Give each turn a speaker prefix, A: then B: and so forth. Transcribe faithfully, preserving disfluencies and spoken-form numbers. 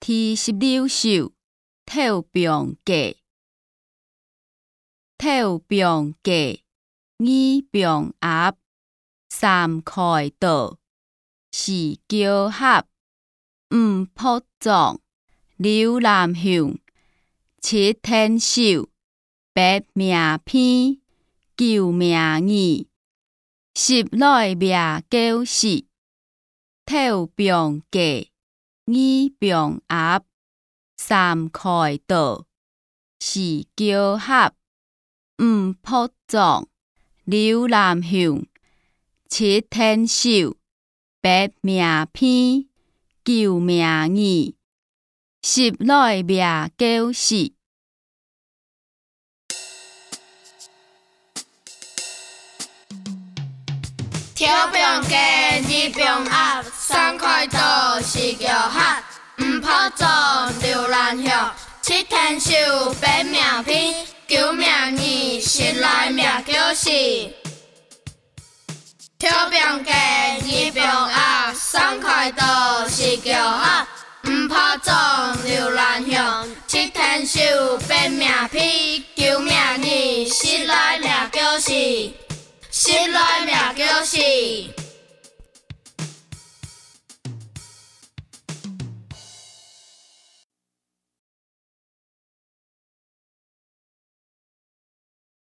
A: 第十六首跳병架。跳병架，二병鴨，三開道，四橋合，五卜狀，六南向，七天守，八名偏，九名耳，十來名叫死。跳병架，二병鴨，三開道，四橋合，五卜狀，六南向，七天守，八名偏，九名耳，十來名叫死。
B: 跳병架，二병鴨，三開道，四橋合，五卜狀，六南向，七天守，八名偏，九名耳，十來名叫死。跳병架，二병鴨，三開道，四橋合，五卜狀，六南向，七天守，八名偏，九名耳，十來名叫死。十來名叫死。